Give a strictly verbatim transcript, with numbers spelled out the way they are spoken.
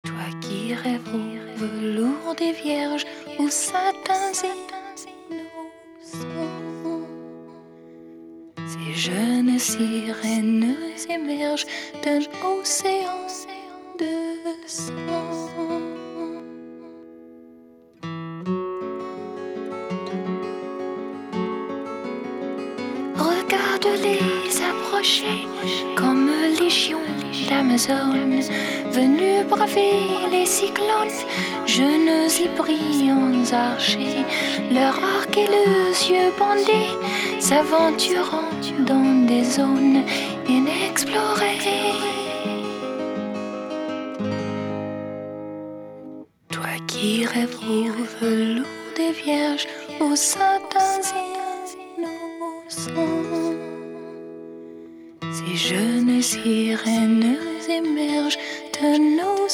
Toi qui rêves au velours des vierges, aux satins innocents, ces jeunes sirènes émergent d'un océan de sang. Regarde-les approcher comme légion d'Amazones, venus braver les cyclones, jeunes et brillants archers, leurs arcs et leurs yeux bandés, s'aventurant dans des zones inexplorées. Toi qui rêves au velours des vierges, aux satins innocents, ces jeunes sirènes émergent de nos